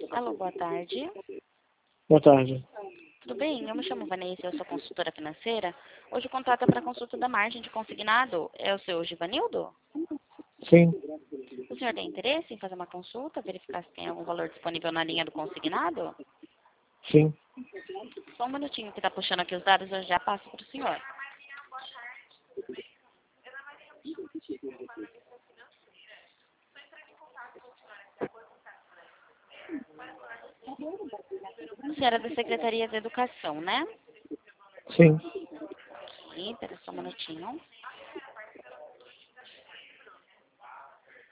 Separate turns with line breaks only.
Alô, boa tarde.
Boa tarde.
Tudo bem? Eu me chamo Vanessa, eu sou consultora financeira. Hoje o contrato é para consulta da margem de consignado. É o seu Givanildo?
Sim,
O senhor tem interesse em fazer uma consulta, verificar se tem algum valor disponível na linha do consignado?
sim.
Só um minutinho que está puxando aqui os dados, eu já passo para o senhor. A senhora é da Secretaria de Educação, né?
Sim.
Ok, espera só um minutinho.